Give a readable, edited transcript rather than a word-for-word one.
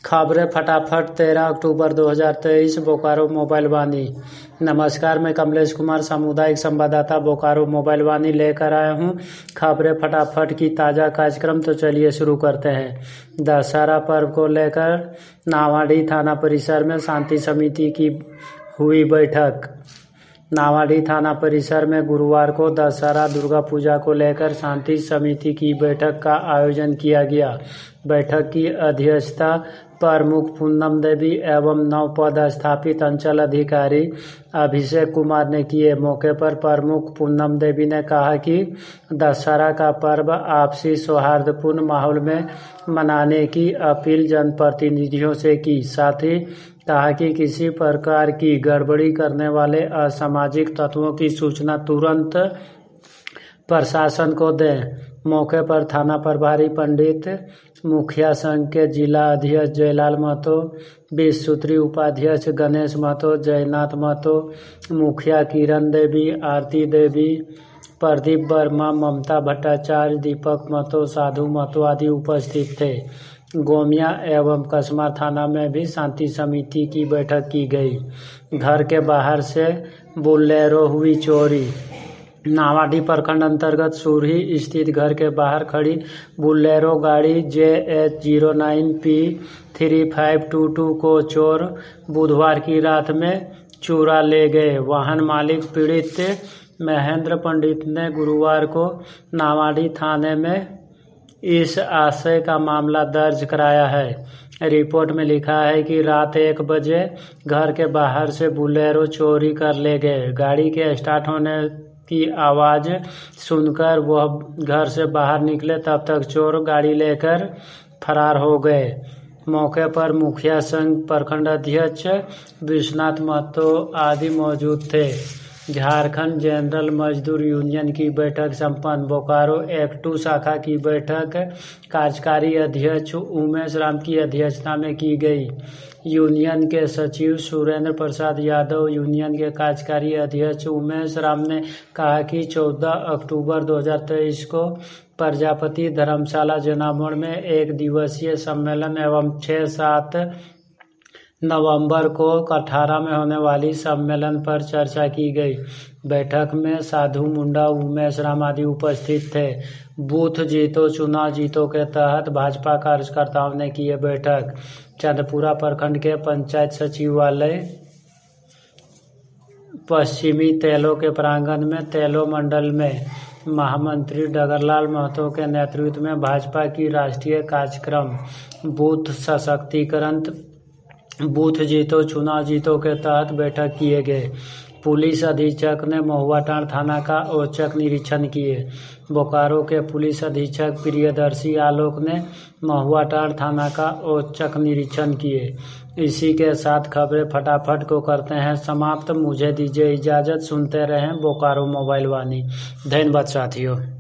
खबरें फटाफट 13 अक्टूबर 2023 बोकारो मोबाइल वाणी। नमस्कार, मैं कमलेश कुमार सामुदायिक संवाददाता बोकारो मोबाइल वाणी लेकर आया हूं खबरें फटाफट की ताज़ा कार्यक्रम। तो चलिए शुरू करते हैं। दशहरा पर्व को लेकर नावाडीह थाना परिसर में शांति समिति की हुई बैठक। नावाडीह थाना परिसर में गुरुवार को दशहरा दुर्गा पूजा को लेकर शांति समिति की बैठक का आयोजन किया गया। बैठक की अध्यक्षता प्रमुख पूनम देवी एवं नव पदस्थापित अंचल अधिकारी अभिषेक कुमार ने किए। मौके पर प्रमुख पूनम देवी ने कहा कि दशहरा का पर्व आपसी सौहार्दपूर्ण माहौल में मनाने की अपील जनप्रतिनिधियों से की। साथ ही कहा कि किसी प्रकार की गड़बड़ी करने वाले असामाजिक तत्वों की सूचना तुरंत प्रशासन को दें। मौके पर थाना प्रभारी पंडित, मुखिया संघ के जिला अध्यक्ष जयलाल महतो, 20 सूत्री उपाध्यक्ष गणेश महतो, जयनाथ महतो, मुखिया किरण देवी, आरती देवी, प्रदीप वर्मा, ममता भट्टाचार्य, दीपक महतो, साधु महतो आदि उपस्थित थे। गोमिया एवं कसमा थाना में भी शांति समिति की बैठक की गई। घर के बाहर से बोलेरो हुई चोरी। नावाडीह प्रखंड अंतर्गत सुरही स्थित घर के बाहर खड़ी बोलेरो गाड़ी JH09P3522 को चोर बुधवार की रात में चुरा ले गए। वाहन मालिक पीड़ित महेंद्र पंडित ने गुरुवार को नावाडीह थाने में इस आशय का मामला दर्ज कराया है। रिपोर्ट में लिखा है कि रात 1 बजे घर के बाहर से बोलेरो चोरी कर ले गए। गाड़ी के स्टार्ट होने की आवाज सुनकर वह घर से बाहर निकले, तब तक चोर गाड़ी लेकर फरार हो गए। मौके पर मुखिया संघ प्रखंड अध्यक्ष विश्वनाथ महतो आदि मौजूद थे। झारखंड जनरल मजदूर यूनियन की बैठक संपन्न। बोकारो एक्ट 2 शाखा की बैठक कार्यकारी अध्यक्ष उमेश राम की अध्यक्षता में की गई। यूनियन के सचिव सुरेंद्र प्रसाद यादव, यूनियन के कार्यकारी अध्यक्ष उमेश राम ने कहा कि 14 अक्टूबर 2023 को प्रजापति धर्मशाला जनामोड़ में 1 दिवसीय सम्मेलन एवं 6-7 नवंबर को कठारा में होने वाली सम्मेलन पर चर्चा की गई। बैठक में साधु मुंडा, उमेश राम आदि उपस्थित थे। बूथ जीतो चुनाव जीतो के तहत भाजपा कार्यकर्ताओं ने किए बैठक। चंदपुरा प्रखंड के पंचायत सचिवालय पश्चिमी तेलो के प्रांगण में तेलो मंडल में महामंत्री डगरलाल महतो के नेतृत्व में भाजपा की राष्ट्रीय कार्यक्रम बूथ सशक्तिकरण बूथ जीतो चुनाव जीतो के तहत बैठक किए गए। पुलिस अधीक्षक ने महुआटांड़ थाना का औचक निरीक्षण किए। बोकारो के पुलिस अधीक्षक प्रियदर्शी आलोक ने महुआटांड़ थाना का औचक निरीक्षण किए। इसी के साथ खबरें फटाफट को करते हैं समाप्त। मुझे दीजिए इजाजत। सुनते रहें बोकारो मोबाइल वाणी। धन्यवाद साथियों।